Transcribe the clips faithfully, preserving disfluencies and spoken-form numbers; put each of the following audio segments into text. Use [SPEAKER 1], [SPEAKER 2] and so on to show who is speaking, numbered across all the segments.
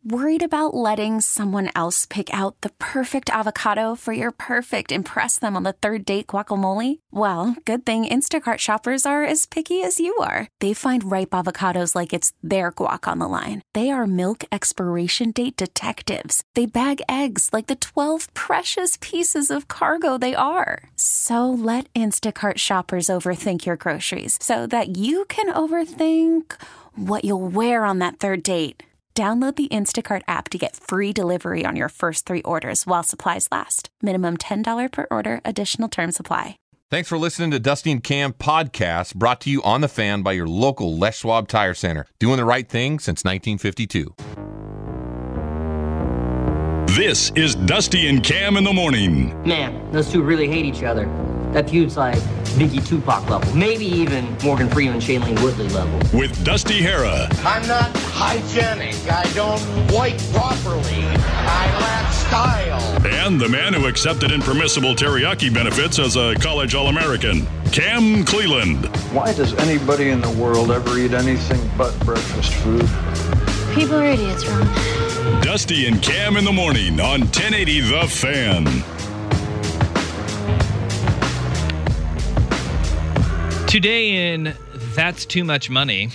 [SPEAKER 1] Worried about letting someone else pick out the perfect avocado for your perfect impress them on the third date guacamole? Well, good thing Instacart shoppers are as picky as you are. They find ripe avocados like it's their guac on the line. They are milk expiration date detectives. They bag eggs like the twelve precious pieces of cargo they are. So let Instacart shoppers overthink your groceries so that you can overthink what you'll wear on that third date. Download the Instacart app to get free delivery on your first three orders while supplies last. Minimum ten dollars per order. Additional terms apply.
[SPEAKER 2] Thanks for listening to Dusty and Cam podcast, brought to you on The Fan by your local Les Schwab Tire Center. Doing the right thing since nineteen fifty-two.
[SPEAKER 3] This is Dusty and Cam in the morning.
[SPEAKER 4] Man, those two really hate each other. That feud's like Biggie Tupac level. Maybe even Morgan Freeman, Shailene Woodley level.
[SPEAKER 3] With Dusty Hara.
[SPEAKER 5] I'm not hygienic. I don't wipe properly. I lack style.
[SPEAKER 3] And the man who accepted impermissible teriyaki benefits as a college All-American, Cam Cleland.
[SPEAKER 6] Why does anybody in the world ever eat anything but breakfast food?
[SPEAKER 7] People are idiots, Ron.
[SPEAKER 3] Dusty and Cam in the morning on ten eighty The Fan.
[SPEAKER 8] Today in That's Too Much Money,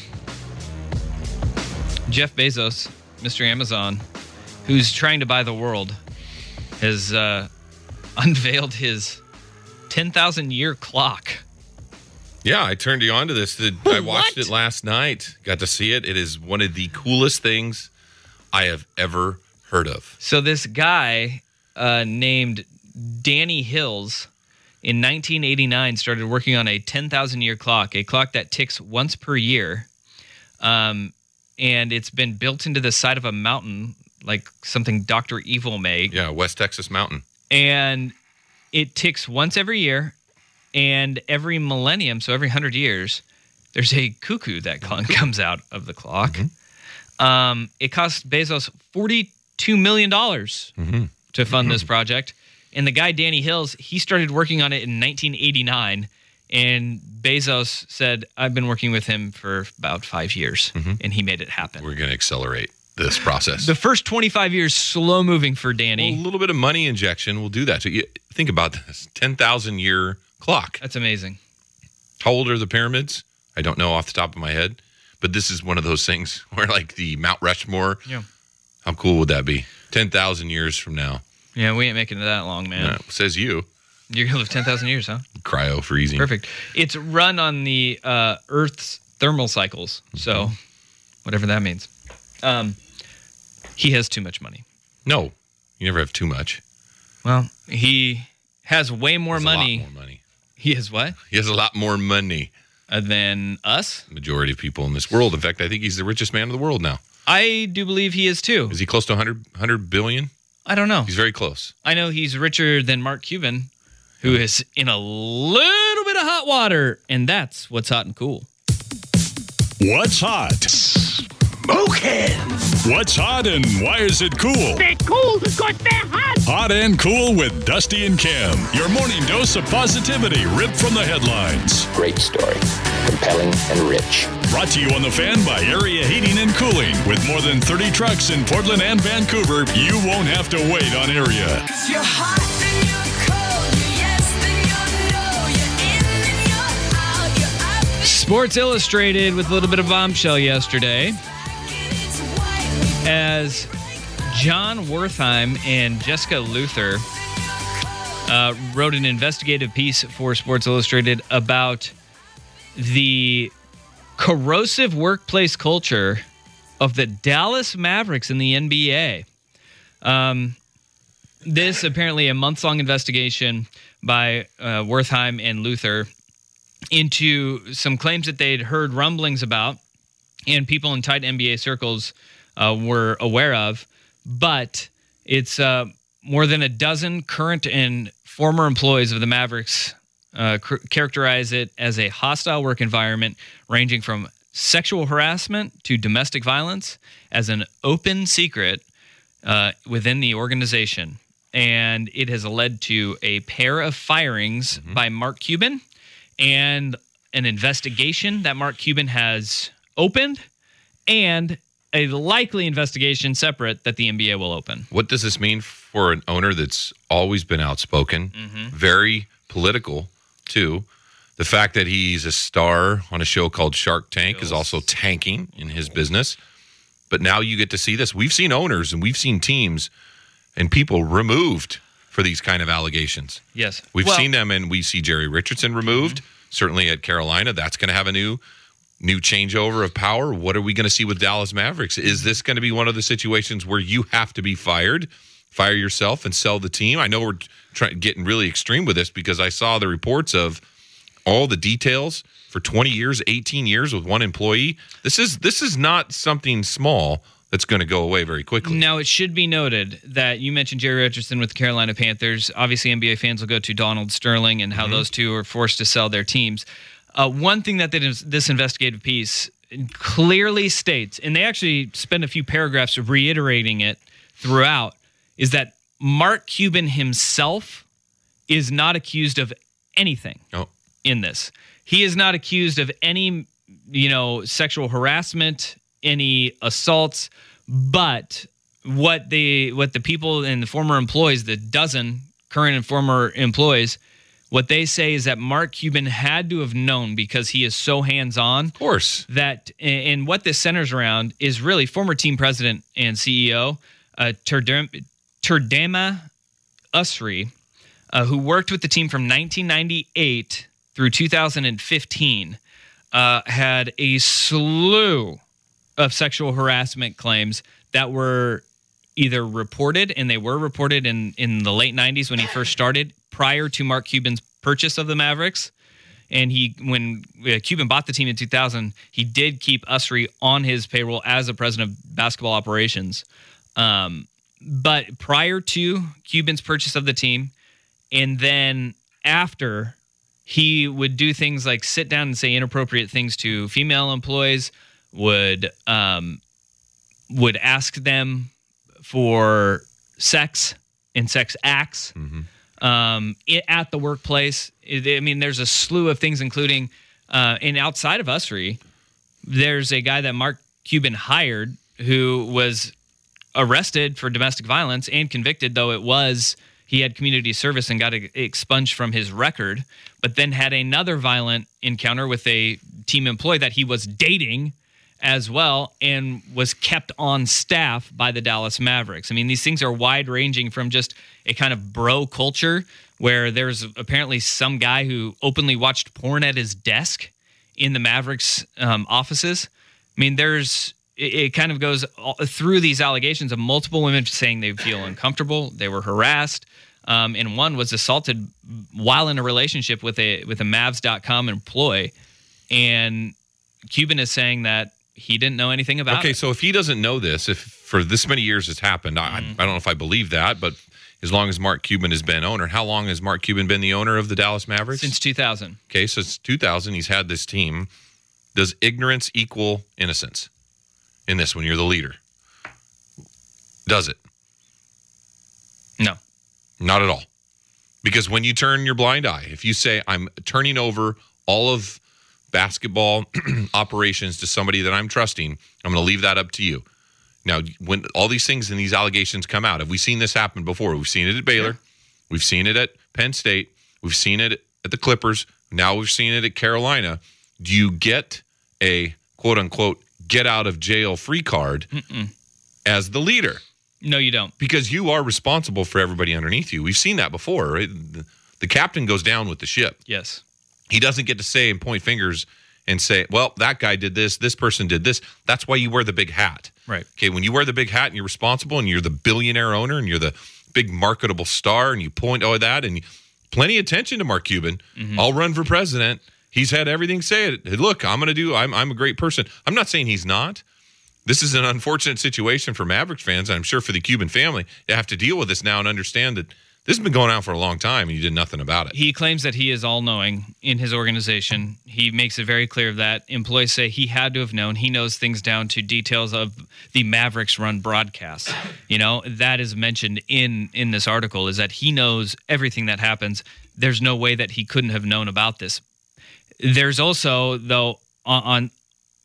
[SPEAKER 8] Jeff Bezos, Mister Amazon, who's trying to buy the world, has uh, unveiled his ten thousand year clock.
[SPEAKER 2] Yeah, I turned you on to this. I watched
[SPEAKER 8] What?
[SPEAKER 2] it last night. Got to see it. It is one of the coolest things I have ever heard of.
[SPEAKER 8] So this guy uh, named Danny Hills in nineteen eighty-nine started working on a ten thousand year clock, a clock that ticks once per year. Um, and it's been built into the side of a mountain, like something Doctor Evil made.
[SPEAKER 2] Yeah, West Texas Mountain.
[SPEAKER 8] And it ticks once every year, and every millennium, so every hundred years, there's a cuckoo that comes out of the clock. Mm-hmm. Um, it cost Bezos forty-two million dollars mm-hmm. to fund mm-hmm. this project. And the guy, Danny Hills, he started working on it in nineteen eighty-nine. And Bezos said, I've been working with him for about five years. Mm-hmm. And he made it happen.
[SPEAKER 2] We're going to accelerate this process.
[SPEAKER 8] The first twenty-five years, slow moving for Danny.
[SPEAKER 2] Well, a little bit of money injection will do that. So you, think about this ten thousand year clock.
[SPEAKER 8] That's amazing.
[SPEAKER 2] How old are the pyramids? I don't know off the top of my head. But this is one of those things where, like the Mount Rushmore,
[SPEAKER 8] yeah.
[SPEAKER 2] How cool would that be? ten thousand years from now.
[SPEAKER 8] Yeah, we ain't making it that long, man.
[SPEAKER 2] No, says you.
[SPEAKER 8] You're going to live ten thousand years, huh?
[SPEAKER 2] Cryo freezing.
[SPEAKER 8] Perfect. It's run on the uh, Earth's thermal cycles, mm-hmm. so whatever that means. Um, he has too much money.
[SPEAKER 2] No, you never have too much.
[SPEAKER 8] Well, he has way more
[SPEAKER 2] he has
[SPEAKER 8] money.
[SPEAKER 2] A lot more money.
[SPEAKER 8] He has what?
[SPEAKER 2] He has a lot more money.
[SPEAKER 8] Uh, than us?
[SPEAKER 2] Majority of people in this world. In fact, I think he's the richest man in the world now.
[SPEAKER 8] I do believe he is too.
[SPEAKER 2] Is he close to one hundred, one hundred billion?
[SPEAKER 8] I don't know.
[SPEAKER 2] He's very close.
[SPEAKER 8] I know he's richer than Mark Cuban, who is in a little bit of hot water, and that's what's hot and cool.
[SPEAKER 3] What's hot?
[SPEAKER 5] Smoking!
[SPEAKER 3] What's hot and why is it cool?
[SPEAKER 9] They're cool because they're hot!
[SPEAKER 3] Hot and cool with Dusty and Cam. Your morning dose of positivity ripped from the headlines.
[SPEAKER 10] Great story. Compelling and rich.
[SPEAKER 3] Brought to you on The Fan by Area Heating and Cooling. With more than thirty trucks in Portland and Vancouver, you won't have to wait on Area.
[SPEAKER 11] You're hot, then you're cold. You're yes, then you're no. You're in, then you're out. You're up.
[SPEAKER 8] Sports Illustrated with a little bit of bombshell yesterday, as John Wertheim and Jessica Luther uh, wrote an investigative piece for Sports Illustrated about the corrosive workplace culture of the Dallas Mavericks in the N B A. Um, this apparently a months-long investigation by uh, Wertheim and Luther into some claims that they'd heard rumblings about and people in tight N B A circles uh, were aware of, but it's uh, more than a dozen current and former employees of the Mavericks uh, cr- characterize it as a hostile work environment ranging from sexual harassment to domestic violence as an open secret uh, within the organization. And it has led to a pair of firings mm-hmm. by Mark Cuban and an investigation that Mark Cuban has opened and a likely investigation separate that the N B A will open.
[SPEAKER 2] What does this mean for an owner that's always been outspoken,
[SPEAKER 8] Mm-hmm.
[SPEAKER 2] very political, too? The fact that he's a star on a show called Shark Tank is also tanking in his business. But now you get to see this. We've seen owners and we've seen teams and people removed for these kind of allegations.
[SPEAKER 8] Yes.
[SPEAKER 2] We've
[SPEAKER 8] Well-
[SPEAKER 2] seen them, and we see Jerry Richardson removed. Certainly at Carolina, that's going to have a new new changeover of power. What are we going to see with Dallas Mavericks? Is this going to be one of the situations where you have to be fired, fire yourself, and sell the team? I know we're try- getting really extreme with this because I saw the reports of all the details for twenty years, eighteen years with one employee. This is this is not something small that's going to go away very quickly.
[SPEAKER 8] Now, it should be noted that you mentioned Jerry Richardson with the Carolina Panthers. Obviously, N B A fans will go to Donald Sterling and how
[SPEAKER 2] Mm-hmm.
[SPEAKER 8] those two are forced to sell their teams. Uh, one thing that this this investigative piece clearly states, and they actually spend a few paragraphs reiterating it throughout, is that Mark Cuban himself is not accused of anything
[SPEAKER 2] Oh.
[SPEAKER 8] in this. He is not accused of any, you know, sexual harassment, any assaults, but what the what the people and the former employees, the dozen current and former employees, what they say is that Mark Cuban had to have known, because he is so hands-on.
[SPEAKER 2] Of course.
[SPEAKER 8] That, and what this centers around is really former team president and C E O uh, Turdem- Turdema Usri, uh, who worked with the team from nineteen ninety-eight through two thousand fifteen, uh, had a slew of sexual harassment claims that were either reported, and they were reported in, in the late nineties when he first started, prior to Mark Cuban's purchase of the Mavericks. And he, when uh, Cuban bought the team in two thousand, he did keep Usri on his payroll as the president of basketball operations. Um, but prior to Cuban's purchase of the team, and then after, he would do things like sit down and say inappropriate things to female employees, would um, would ask them for sex and sex acts
[SPEAKER 2] Mm-hmm.
[SPEAKER 8] um, i- at the workplace. I I mean, there's a slew of things, including, uh, and outside of Usri, there's a guy that Mark Cuban hired who was arrested for domestic violence and convicted, though it was, he had community service and got e- expunged from his record, but then had another violent encounter with a team employee that he was dating as well, and was kept on staff by the Dallas Mavericks. I mean, these things are wide-ranging from just a kind of bro culture where there's apparently some guy who openly watched porn at his desk in the Mavericks um, offices. I mean, there's it, it kind of goes all, through these allegations of multiple women saying they feel uncomfortable, they were harassed, um, and one was assaulted while in a relationship with a with a Mavs dot com employee. And Cuban is saying that he didn't know anything about
[SPEAKER 2] Okay,
[SPEAKER 8] it.
[SPEAKER 2] so if he doesn't know this, if for this many years it's happened, I,
[SPEAKER 8] Mm-hmm.
[SPEAKER 2] I don't know if I believe that, but as long as Mark Cuban has been owner, how long has Mark Cuban been the owner of the Dallas Mavericks?
[SPEAKER 8] Since two thousand.
[SPEAKER 2] Okay, so since two thousand, he's had this team. Does ignorance equal innocence in this when you're the leader? Does it?
[SPEAKER 8] No.
[SPEAKER 2] Not at all. Because when you turn your blind eye, if you say, I'm turning over all of basketball operations to somebody that I'm trusting, I'm going to leave that up to you. Now, when all these things and these allegations come out, have we seen this happen before? We've seen it at Baylor. We've seen it at Penn State. We've seen it at the Clippers. Now we've seen it at Carolina. Do you get a quote-unquote get-out-of-jail-free card
[SPEAKER 8] Mm-mm.
[SPEAKER 2] as the leader?
[SPEAKER 8] No, you don't.
[SPEAKER 2] Because you are responsible for everybody underneath you. We've seen that before. Right? The, the captain goes down with the ship.
[SPEAKER 8] Yes.
[SPEAKER 2] He doesn't get to say and point fingers and say, well, that guy did this, this person did this. That's why you wear the big hat.
[SPEAKER 8] Right.
[SPEAKER 2] Okay, when you wear the big hat and you're responsible and you're the billionaire owner and you're the big marketable star and you point all that and you, plenty of attention to Mark Cuban.
[SPEAKER 8] Mm-hmm.
[SPEAKER 2] I'll run for president. He's had everything say it. Look, I'm going to do, I'm, I'm a great person. I'm not saying he's not. This is an unfortunate situation for Mavericks fans, and I'm sure for the Cuban family. They have to deal with this now and understand that this has been going on for a long time and you did nothing about it.
[SPEAKER 8] He claims that he is all-knowing in his organization. He makes it very clear that employees say he had to have known. He knows things down to details of the Mavericks-run broadcast. You know, that is mentioned in, in this article, is that he knows everything that happens. There's no way that he couldn't have known about this. There's also, though, on, on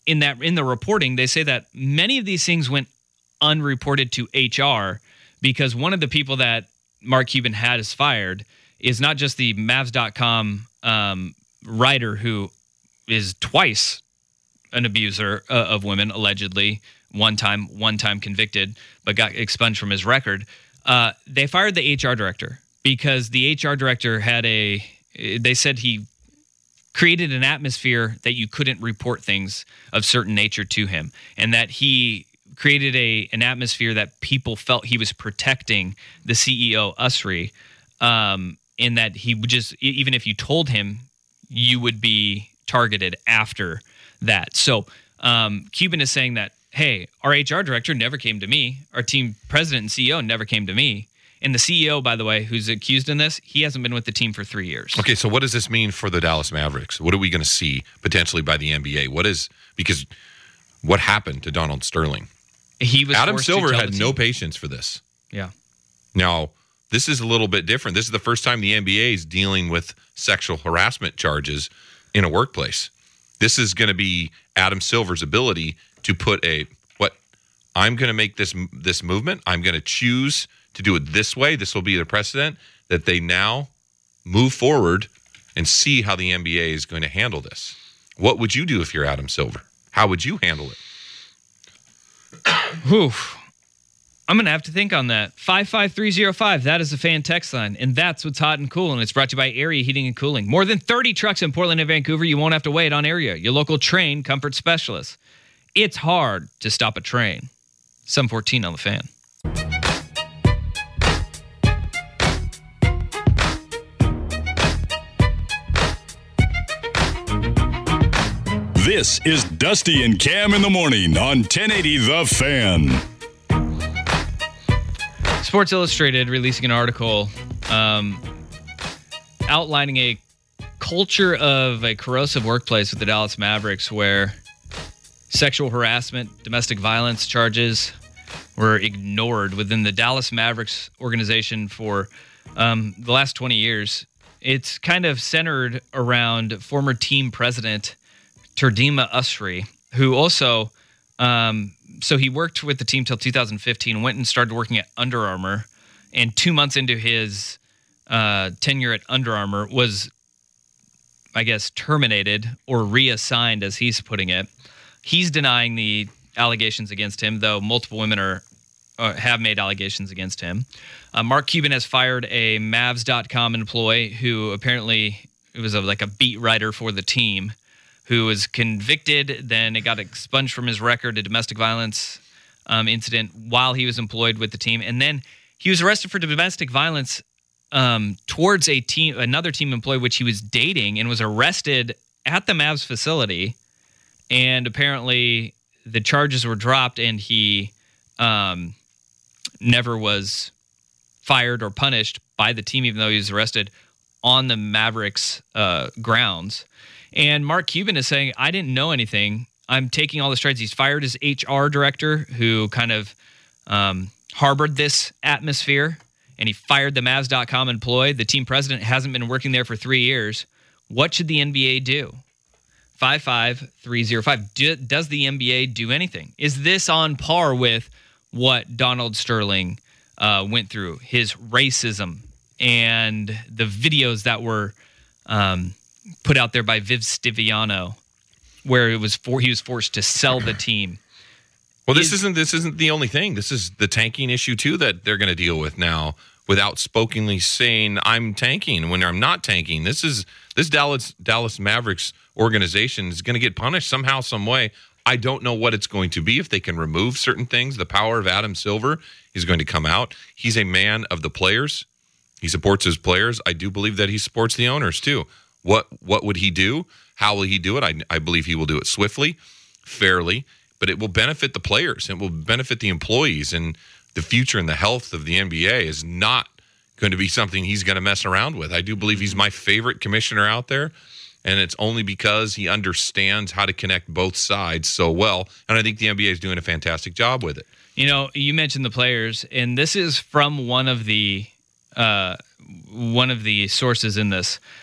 [SPEAKER 8] in that in the reporting, they say that many of these things went unreported to H R because one of the people that Mark Cuban had is fired is not just the Mavs dot com um, writer who is twice an abuser uh, of women, allegedly, one time, one time convicted, but got expunged from his record. Uh, they fired the H R director because the H R director had a, they said he created an atmosphere that you couldn't report things of certain nature to him, and that he created a an atmosphere that people felt he was protecting the C E O, Usry, um, in that he would just, even if you told him, you would be targeted after that. So um, Cuban is saying that, hey, our H R director never came to me. Our team president and C E O never came to me. And the C E O, by the way, who's accused in this, he hasn't been with the team for three years.
[SPEAKER 2] Okay, so what does this mean for the Dallas Mavericks? What are we going to see potentially by the N B A? What is, because what happened to Donald Sterling?
[SPEAKER 8] He was
[SPEAKER 2] Adam
[SPEAKER 8] forced to
[SPEAKER 2] Silver
[SPEAKER 8] tell
[SPEAKER 2] had
[SPEAKER 8] the
[SPEAKER 2] no
[SPEAKER 8] team.
[SPEAKER 2] patience for this.
[SPEAKER 8] Yeah.
[SPEAKER 2] Now, this is a little bit different. This is the first time the N B A is dealing with sexual harassment charges in a workplace. This is going to be Adam Silver's ability to put a, what, I'm going to make this this movement. I'm going to choose to do it this way. This will be the precedent that they now move forward and see how the N B A is going to handle this. What would you do if you're Adam Silver? How would you handle it?
[SPEAKER 8] Whew. I'm going to have to think on that. five five three zero five, that is the fan text line. And that's what's hot and cool. And it's brought to you by Area Heating and Cooling. More than thirty trucks in Portland and Vancouver. You won't have to wait on Area, your local train comfort specialist. It's hard to stop a train. seven fourteen on the Fan.
[SPEAKER 3] This is Dusty and Cam in the morning on ten eighty The Fan.
[SPEAKER 8] Sports Illustrated releasing an article um, outlining a culture of a corrosive workplace with the Dallas Mavericks where sexual harassment, domestic violence charges were ignored within the Dallas Mavericks organization for um, the last twenty years. It's kind of centered around former team president Turdima Usry, who also, um, so he worked with the team till two thousand fifteen, went and started working at Under Armour, and two months into his uh, tenure at Under Armour was, I guess, terminated or reassigned, as he's putting it. He's denying the allegations against him, though multiple women are uh, have made allegations against him. Uh, Mark Cuban has fired a Mavs dot com employee who apparently it was a, like a beat writer for the team, who was convicted, then it got expunged from his record, a domestic violence um, incident while he was employed with the team. And then he was arrested for domestic violence um, towards a team, another team employee, which he was dating, and was arrested at the Mavs facility. And apparently the charges were dropped, and he um, never was fired or punished by the team, even though he was arrested on the Mavericks uh, grounds. And Mark Cuban is saying, I didn't know anything. I'm taking all the strides. He's fired his H R director, who kind of um, harbored this atmosphere, and he fired the Mavs dot com employee. The team president hasn't been working there for three years. What should the N B A do? five five three zero five. Do, does the N B A do anything? Is this on par with what Donald Sterling uh, went through, his racism, and the videos that were um, put out there by Viv Stiviano, where it was for he was forced to sell the team?
[SPEAKER 2] Well, this Is, isn't this isn't the only thing. This is the tanking issue too that they're going to deal with now, without spokenly saying I'm tanking when I'm not tanking. This is this Dallas Dallas Mavericks organization is going to get punished somehow, some way. I don't know what it's going to be. If they can remove certain things, the power of Adam Silver is going to come out. He's a man of the players. He supports his players. I do believe that he supports the owners too. What what would he do? How will he do it? I, I believe he will do it swiftly, fairly, but it will benefit the players. It will benefit the employees, and the future and the health of the N B A is not going to be something he's going to mess around with. I do believe he's my favorite commissioner out there, and it's only because he understands how to connect both sides so well, and I think the N B A is doing a fantastic job with it.
[SPEAKER 8] You know, you mentioned the players, and this is from one of the uh, one of the sources in this.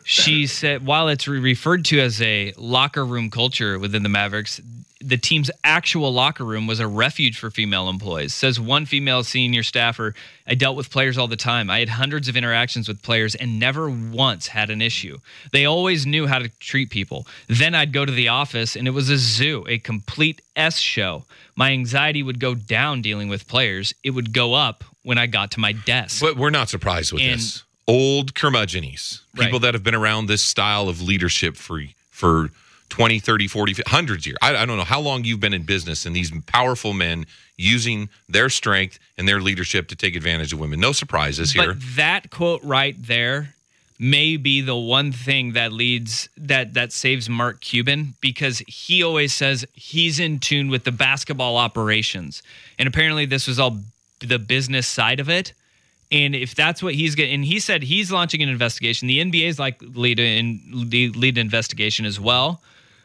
[SPEAKER 8] She said, while it's re- referred to as a locker room culture within the Mavericks, the team's actual locker room was a refuge for female employees. Says one female senior staffer, I dealt with players all the time. I had hundreds of interactions with players and never once had an issue. They always knew how to treat people. Then I'd go to the office and it was a zoo, a complete S show. My anxiety would go down dealing with players. It would go up when I got to my desk.
[SPEAKER 2] But we're not surprised with
[SPEAKER 8] And-
[SPEAKER 2] this. Old curmudgeonies, people
[SPEAKER 8] Right.
[SPEAKER 2] that have been around this style of leadership for for twenty, thirty, forty, hundreds of years. I, I don't know how long you've been in business, and these powerful men using their strength and their leadership to take advantage of women. No surprises here.
[SPEAKER 8] But that quote right there may be the one thing that leads that that saves Mark Cuban, because he always says he's in tune with the basketball operations, and apparently this was all the business side of it. And if that's what he's getting, and he said he's launching an investigation, the N B A is likely to in, lead an investigation as well.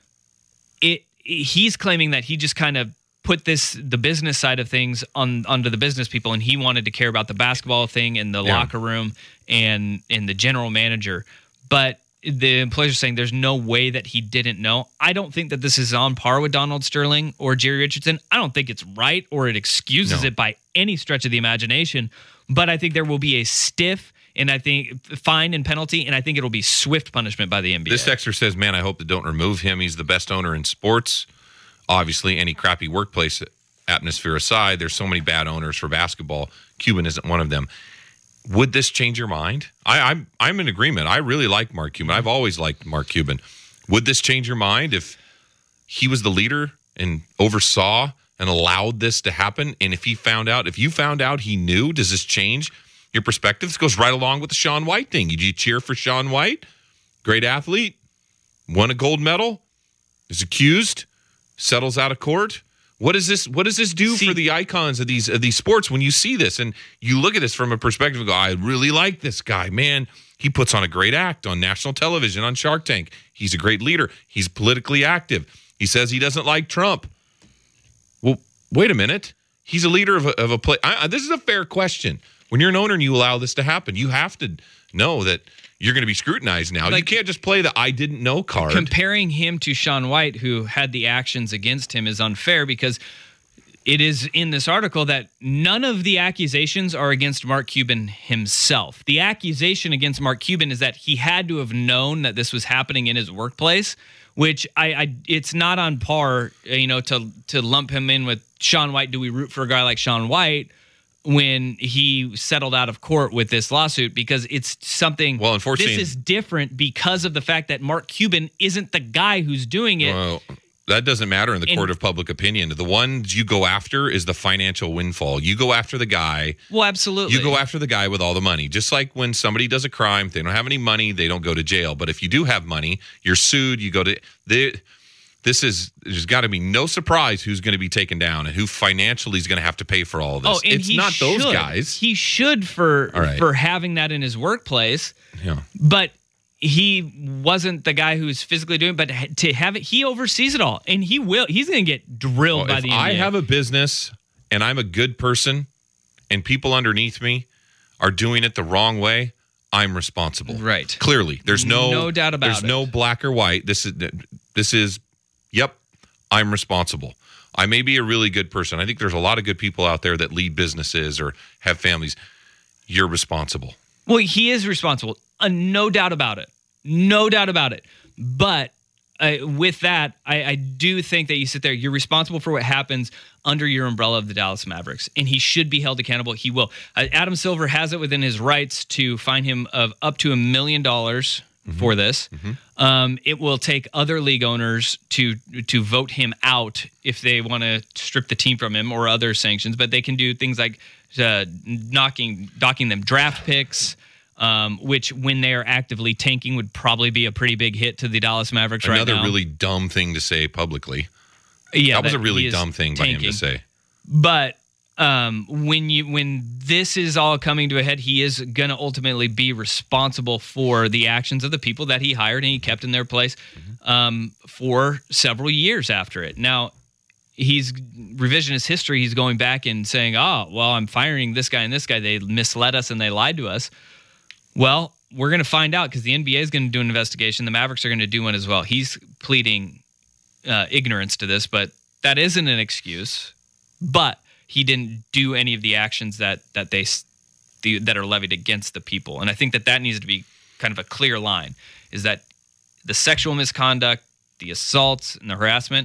[SPEAKER 8] It he's claiming that he just kind of put this the business side of things on onto the business people, and he wanted to care about the basketball thing and the
[SPEAKER 2] Yeah.
[SPEAKER 8] locker room and and the general manager. But the employees are saying there's no way that he didn't know. I don't think that this is on par with Donald Sterling or Jerry Richardson. I don't think it's right or it excuses
[SPEAKER 2] No.
[SPEAKER 8] it by any stretch of the imagination. But I think there will be a stiff and I think fine and penalty, and I think it'll be swift punishment by the N B A.
[SPEAKER 2] This texter says, man, I hope they don't remove him. He's the best owner in sports. Obviously, any crappy workplace atmosphere aside, there's so many bad owners for basketball. Cuban isn't one of them. Would this change your mind? I, I'm I'm in agreement. I really like Mark Cuban. I've always liked Mark Cuban. Would this change your mind if he was the leader and oversaw and allowed this to happen? And if he found out, if you found out he knew, does this change your perspective? This goes right along with the Shaun White thing. Did you cheer for Shaun White? Great athlete, won a gold medal, is accused, settles out of court. What does this what does this do
[SPEAKER 8] See-
[SPEAKER 2] for the icons of these of these sports when you see this and you look at this from a perspective and go, I really like this guy. Man, he puts on a great act on national television, on Shark Tank. He's a great leader. He's politically active. He says he doesn't like Trump. Well, wait a minute. He's a leader of a, of a play. I, I- this is a fair question. When you're an owner and you allow this to happen, you have to know that you're going to be scrutinized now.
[SPEAKER 8] Like-
[SPEAKER 2] you can't just play the I didn't know card.
[SPEAKER 8] Comparing him to Shaun White, who had the actions against him, is unfair because it is in this article that none of the accusations are against Mark Cuban himself. The accusation against Mark Cuban is that he had to have known that this was happening in his workplace, which I, I it's not on par, you know, to to lump him in with Shaun White. Do we root for a guy like Shaun White when he settled out of court with this lawsuit? Because it's something.
[SPEAKER 2] Well, unfortunately-
[SPEAKER 8] this is different because of the fact that Mark Cuban isn't the guy who's doing it.
[SPEAKER 2] Well, that doesn't matter in the
[SPEAKER 8] And-
[SPEAKER 2] court of public opinion. The ones you go after is the financial windfall. You go after the guy.
[SPEAKER 8] Well, absolutely.
[SPEAKER 2] You go after the guy with all the money. Just like when somebody does a crime, if they don't have any money, they don't go to jail. But if you do have money, you're sued, you go to the this is there's got to be no surprise who's going to be taken down and who financially is going to have to pay for all of this.
[SPEAKER 8] Oh, and
[SPEAKER 2] it's
[SPEAKER 8] he
[SPEAKER 2] not those
[SPEAKER 8] should.
[SPEAKER 2] guys.
[SPEAKER 8] He should for
[SPEAKER 2] All right.
[SPEAKER 8] for having that in his workplace,
[SPEAKER 2] Yeah.
[SPEAKER 8] but he wasn't the guy who's physically doing it. But to have it, he oversees it all, and he will. He's going to get drilled
[SPEAKER 2] Well,
[SPEAKER 8] by
[SPEAKER 2] if
[SPEAKER 8] the N B A.
[SPEAKER 2] I have a business and I'm a good person and people underneath me are doing it the wrong way, I'm responsible.
[SPEAKER 8] Right.
[SPEAKER 2] Clearly. There's no
[SPEAKER 8] No doubt about
[SPEAKER 2] There's
[SPEAKER 8] it.
[SPEAKER 2] no black or white. This is this is yep, I'm responsible. I may be a really good person. I think there's a lot of good people out there that lead businesses or have families. You're responsible.
[SPEAKER 8] Well, he is responsible. Uh, no doubt about it. No doubt about it. But uh, with that, I, I do think that you sit there, you're responsible for what happens under your umbrella of the Dallas Mavericks, and he should be held accountable. He will. Uh, Adam Silver has it within his rights to fine him of up to a million dollars for this.
[SPEAKER 2] Mm-hmm.
[SPEAKER 8] Um, it will take other league owners to to vote him out if they want to strip the team from him or other sanctions, but they can do things like uh, knocking, docking them draft picks, um, which when they are actively tanking would probably be a pretty big hit to the Dallas Mavericks right
[SPEAKER 2] Another
[SPEAKER 8] now.
[SPEAKER 2] really dumb thing to say publicly.
[SPEAKER 8] Yeah,
[SPEAKER 2] that was a
[SPEAKER 8] he
[SPEAKER 2] really
[SPEAKER 8] is
[SPEAKER 2] dumb thing by him
[SPEAKER 8] tanking.
[SPEAKER 2] to say.
[SPEAKER 8] But um, when you when this is all coming to a head, he is going to ultimately be responsible for the actions of the people that he hired and he kept in their place um, for several years after it. Now, he's revisionist history. He's going back and saying, "Oh, well, I'm firing this guy and this guy. They misled us and they lied to us." Well, we're going to find out because the N B A is going to do an investigation. The Mavericks are going to do one as well. He's pleading uh, ignorance to this, but that isn't an excuse. But he didn't do any of the actions that that they the, that are levied against the people, and I think that that needs to be kind of a clear line. Is that the sexual misconduct, the assaults, and the harassment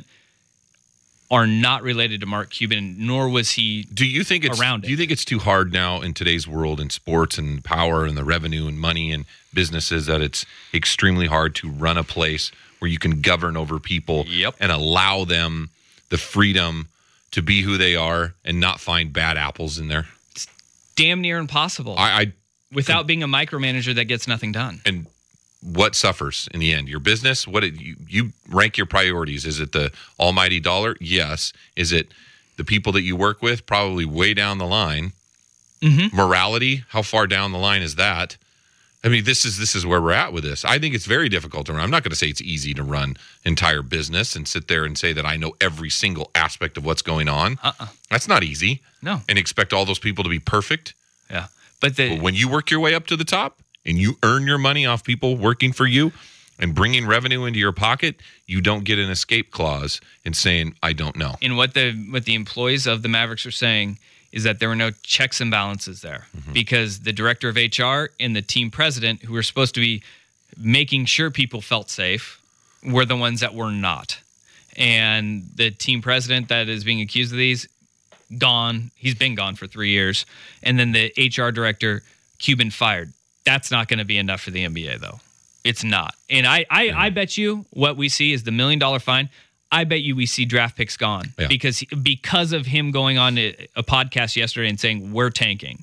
[SPEAKER 8] are not related to Mark Cuban, nor was he
[SPEAKER 2] do you think it's,
[SPEAKER 8] around it.
[SPEAKER 2] Do you think it's too hard now in today's world in sports and power and the revenue and money and businesses that it's extremely hard to run a place where you can govern over people
[SPEAKER 8] Yep.
[SPEAKER 2] and allow them the freedom to be who they are and not find bad apples in there?
[SPEAKER 8] It's damn near impossible
[SPEAKER 2] I, I
[SPEAKER 8] without being a micromanager that gets nothing done.
[SPEAKER 2] and what suffers in the end? Your business? What it, you, you rank your priorities? Is it the almighty dollar? Yes. Is it the people that you work with? Probably way down the line.
[SPEAKER 8] Mm-hmm.
[SPEAKER 2] Morality? How far down the line is that? I mean, this is this is where we're at with this. I think it's very difficult to run. I'm not going to say it's easy to run entire business and sit there and say that I know every single aspect of what's going on.
[SPEAKER 8] Uh-uh.
[SPEAKER 2] That's not easy.
[SPEAKER 8] No.
[SPEAKER 2] And expect all those people to be perfect.
[SPEAKER 8] Yeah. But the
[SPEAKER 2] But when you work your way up to the top and you earn your money off people working for you and bringing revenue into your pocket, you don't get an escape clause in saying, I don't know.
[SPEAKER 8] and what the what the employees of the Mavericks are saying is that there were no checks and balances there
[SPEAKER 2] Mm-hmm.
[SPEAKER 8] because the director of H R and the team president, who were supposed to be making sure people felt safe, were the ones that were not. And the team president that is being accused of these, gone. He's been gone for three years. And then the H R director, Cuban, fired. That's not going to be enough for the N B A, though. It's not. And I, I, I bet you what we see is the million dollar fine. I bet you we see draft picks gone
[SPEAKER 2] Yeah.
[SPEAKER 8] because because of him going on a, a podcast yesterday and saying we're tanking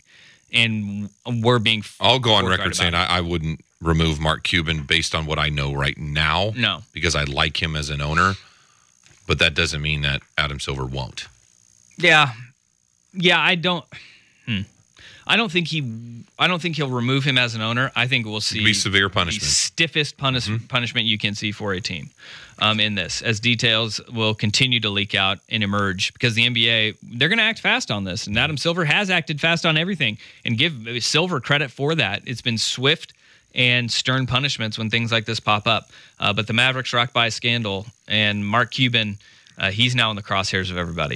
[SPEAKER 8] and we're being.
[SPEAKER 2] I'll go on
[SPEAKER 8] forthright
[SPEAKER 2] record
[SPEAKER 8] about
[SPEAKER 2] saying
[SPEAKER 8] it.
[SPEAKER 2] I, I wouldn't remove Mark Cuban based on what I know right now.
[SPEAKER 8] No.
[SPEAKER 2] Because I like him as an owner. But that doesn't mean that Adam Silver won't.
[SPEAKER 8] Yeah, yeah. I don't. Hmm. I don't think he. I don't think he'll remove him as an owner. I think we'll see
[SPEAKER 2] It'd be severe
[SPEAKER 8] the
[SPEAKER 2] punishment.
[SPEAKER 8] stiffest punish,
[SPEAKER 2] Mm-hmm.
[SPEAKER 8] punishment you can see for a team um, in this, as details will continue to leak out and emerge because the N B A, they're going to act fast on this, and Adam Silver has acted fast on everything. And give Silver credit for that. It's been swift and stern punishments when things like this pop up. Uh, but the Mavericks rocked by a scandal, and Mark Cuban, uh, he's now in the crosshairs of everybody.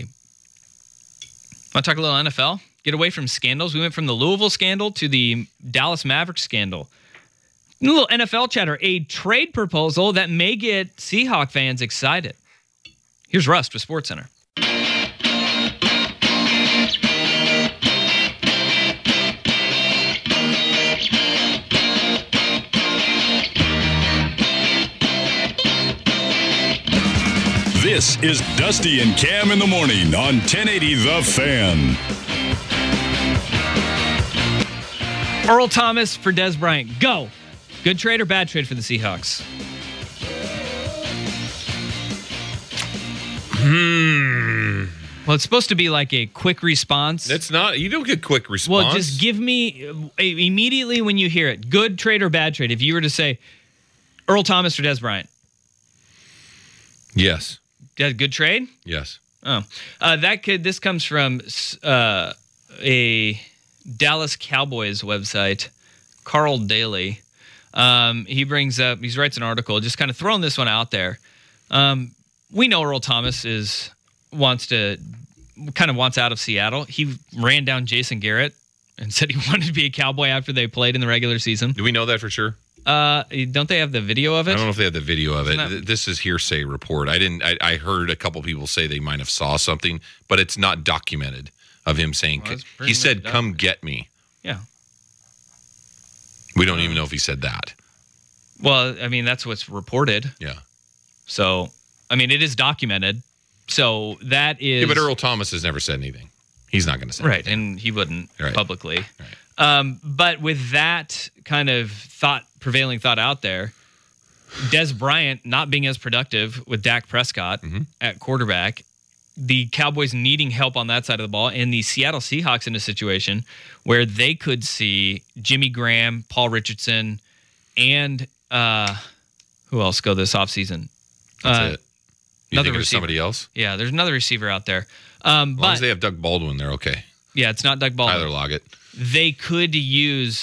[SPEAKER 8] Want to talk a little N F L? Get away from scandals. We went from the Louisville scandal to the Dallas Mavericks scandal. A little N F L chatter. A trade proposal that may get Seahawk fans excited. Here's Rust with SportsCenter.
[SPEAKER 3] This is Dusty and Cam in the morning on ten eighty The Fan.
[SPEAKER 8] Earl Thomas for Des Bryant. Go. Good trade or bad trade for the Seahawks?
[SPEAKER 2] Hmm.
[SPEAKER 8] Well, it's supposed to be like a quick response.
[SPEAKER 2] That's not, you don't get quick response.
[SPEAKER 8] Well, just give me uh, immediately when you hear it, good trade or bad trade. If you were to say Earl Thomas or Des Bryant,
[SPEAKER 2] Yes.
[SPEAKER 8] yeah, good trade.
[SPEAKER 2] Yes.
[SPEAKER 8] Oh, uh, that could. This comes from uh, a Dallas Cowboys website, Carl Daly. Um, he brings up, he writes an article, just kind of throwing this one out there. Um, we know Earl Thomas is wants to kind of wants out of Seattle. He ran down Jason Garrett and said he wanted to be a Cowboy after they played in the regular season.
[SPEAKER 2] Do we know that for sure?
[SPEAKER 8] Uh, don't they have the video of it?
[SPEAKER 2] I don't know if they had the video of it.
[SPEAKER 8] Isn't that-
[SPEAKER 2] Th- This is hearsay report. I didn't. I, I heard a couple people say they might have saw something, but it's not documented of him saying.
[SPEAKER 8] Well, it's
[SPEAKER 2] he
[SPEAKER 8] pretty
[SPEAKER 2] said,
[SPEAKER 8] much
[SPEAKER 2] "Come get me."
[SPEAKER 8] Yeah.
[SPEAKER 2] We don't even know if he said that.
[SPEAKER 8] Well, I mean, that's what's reported.
[SPEAKER 2] Yeah.
[SPEAKER 8] So, I mean, it is documented. So that is.
[SPEAKER 2] Yeah, but Earl Thomas has never said anything. He's not going to say
[SPEAKER 8] Right,
[SPEAKER 2] anything.
[SPEAKER 8] and he wouldn't
[SPEAKER 2] Right.
[SPEAKER 8] publicly.
[SPEAKER 2] Right.
[SPEAKER 8] Um, but with that kind of thought, prevailing thought out there, Des Bryant not being as productive with Dak Prescott
[SPEAKER 2] Mm-hmm.
[SPEAKER 8] at quarterback, the Cowboys needing help on that side of the ball, and the Seattle Seahawks in a situation where they could see Jimmy Graham, Paul Richardson, and uh, who else go this offseason?
[SPEAKER 2] That's
[SPEAKER 8] uh,
[SPEAKER 2] it. You
[SPEAKER 8] another
[SPEAKER 2] think there's
[SPEAKER 8] receiver.
[SPEAKER 2] somebody else?
[SPEAKER 8] Yeah, there's another receiver out there. Um,
[SPEAKER 2] As long as
[SPEAKER 8] but
[SPEAKER 2] they have Doug Baldwin, they're okay.
[SPEAKER 8] yeah, it's not Doug Baldwin.
[SPEAKER 2] Tyler Lockett.
[SPEAKER 8] They could use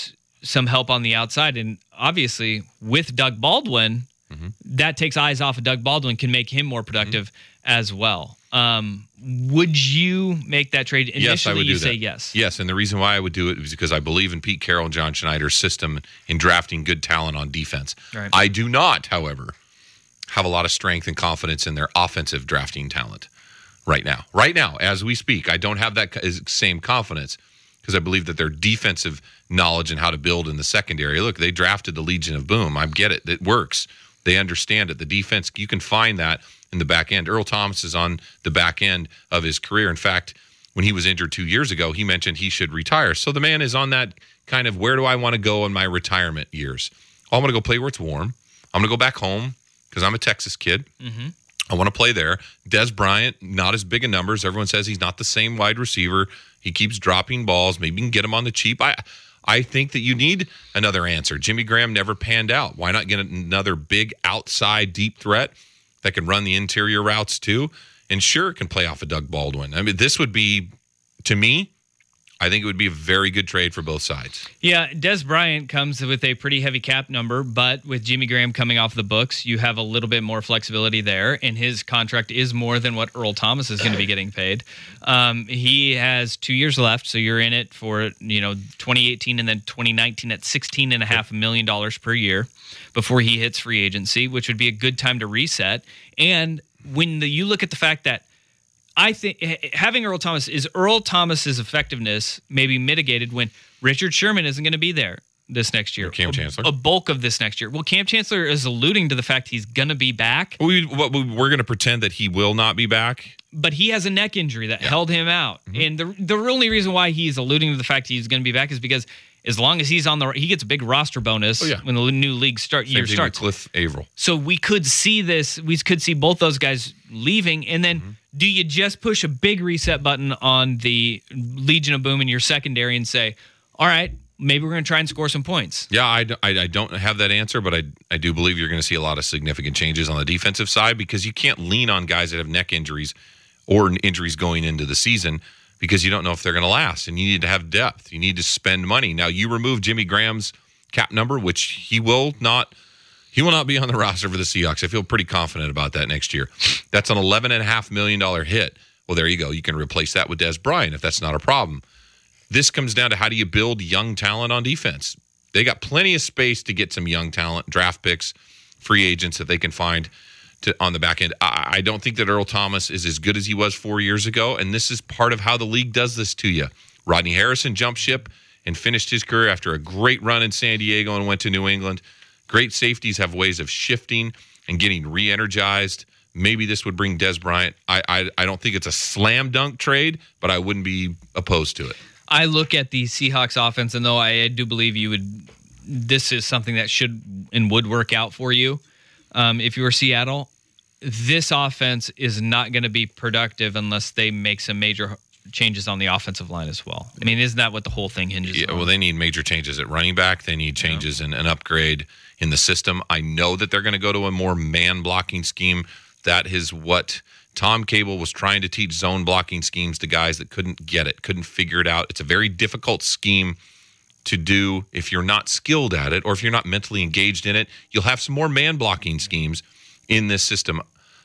[SPEAKER 8] some help on the outside. And obviously, with Doug Baldwin, mm-hmm. that takes eyes off of Doug Baldwin, can make him more productive mm-hmm. as well. Um, would you make that trade? Initially,
[SPEAKER 2] yes, I would
[SPEAKER 8] you
[SPEAKER 2] do
[SPEAKER 8] say
[SPEAKER 2] that.
[SPEAKER 8] yes.
[SPEAKER 2] Yes, and the reason why I would do it is because I believe in Pete Carroll and John Schneider's system in drafting good talent on defense.
[SPEAKER 8] Right.
[SPEAKER 2] I do not, however, have a lot of strength and confidence in their offensive drafting talent right now. Right now, as we speak, I don't have that same confidence because I believe that their defensive knowledge and how to build in the secondary. Look, they drafted the Legion of Boom. I get it. It works. They understand it. The defense, you can find that in the back end. Earl Thomas is on the back end of his career. In fact, when he was injured two years ago, he mentioned he should retire. So the man is on that kind of, where do I want to go in my retirement years? Oh, I'm going to go play where it's warm. I'm going to go back home because I'm a Texas kid.
[SPEAKER 8] Mm-hmm.
[SPEAKER 2] I want to play there. Des Bryant, not as big in numbers. Everyone says he's not the same wide receiver. He keeps dropping balls. Maybe you can get him on the cheap. I I think that you need another answer. Jimmy Graham never panned out. Why not get another big outside deep threat that can run the interior routes too? And sure, can play off of Doug Baldwin. I mean, this would be, to me, I think it would be a very good trade for both sides.
[SPEAKER 8] Yeah, Des Bryant comes with a pretty heavy cap number, but with Jimmy Graham coming off the books, you have a little bit more flexibility there, and his contract is more than what Earl Thomas is going to be getting paid. Um, he has two years left, so you're in it for, you know, twenty eighteen and then twenty nineteen at sixteen point five million dollars per year before he hits free agency, which would be a good time to reset. And when the, you look at the fact that I think having Earl Thomas is Earl Thomas's effectiveness maybe mitigated when Richard Sherman isn't going to be there this next year.
[SPEAKER 2] Or Cam
[SPEAKER 8] a,
[SPEAKER 2] Chancellor.
[SPEAKER 8] A bulk of this next year. Well, Cam Chancellor is alluding to the fact he's going to be back.
[SPEAKER 2] We, what, we, we're going to pretend that he will not be back.
[SPEAKER 8] But he has a neck injury that
[SPEAKER 2] yeah.
[SPEAKER 8] held him out. Mm-hmm. And the the only reason why he's alluding to the fact he's going to be back is because as long as he's on the, he gets a big roster bonus
[SPEAKER 2] oh, yeah.
[SPEAKER 8] when the new league start
[SPEAKER 2] Same
[SPEAKER 8] year
[SPEAKER 2] thing
[SPEAKER 8] starts.
[SPEAKER 2] With Cliff Averill.
[SPEAKER 8] So we could see this. We could see both those guys leaving, and then. Mm-hmm. Do you just push a big reset button on the Legion of Boom in your secondary and say, all right, maybe we're going to try and score some points?
[SPEAKER 2] Yeah, I, I, I don't have that answer, but I, I do believe you're going to see a lot of significant changes on the defensive side because you can't lean on guys that have neck injuries or injuries going into the season because you don't know if they're going to last, and you need to have depth. You need to spend money. Now, you remove Jimmy Graham's cap number, which he will not – He will not be on the roster for the Seahawks. I feel pretty confident about that next year. That's an eleven point five million dollars hit. Well, there you go. You can replace that with Des Bryant if that's not a problem. This comes down to how do you build young talent on defense. They got plenty of space to get some young talent, draft picks, free agents that they can find to, on the back end. I, I don't think that Earl Thomas is as good as he was four years ago, and this is part of how the league does this to you. Rodney Harrison jumped ship and finished his career after a great run in San Diego and went to New England. Great safeties have ways of shifting and getting re-energized. Maybe this would bring Des Bryant. I, I I don't think it's a slam dunk trade, but I wouldn't be opposed to it.
[SPEAKER 8] I look at the Seahawks offense, and though I do believe you would, this is something that should and would work out for you. Um, if you were Seattle, this offense is not going to be productive unless they make some major changes on the offensive line as well. I mean, isn't that what the whole thing hinges
[SPEAKER 2] yeah,
[SPEAKER 8] on?
[SPEAKER 2] Well, they need major changes at running back. They need changes yeah. and an upgrade in the system. I know that they're going to go to a more man blocking scheme. That is what Tom Cable was trying to teach, zone blocking schemes to guys that couldn't get it, couldn't figure it out. It's a very difficult scheme to do if you're not skilled at it or if you're not mentally engaged in it. You'll have some more man blocking schemes in this system.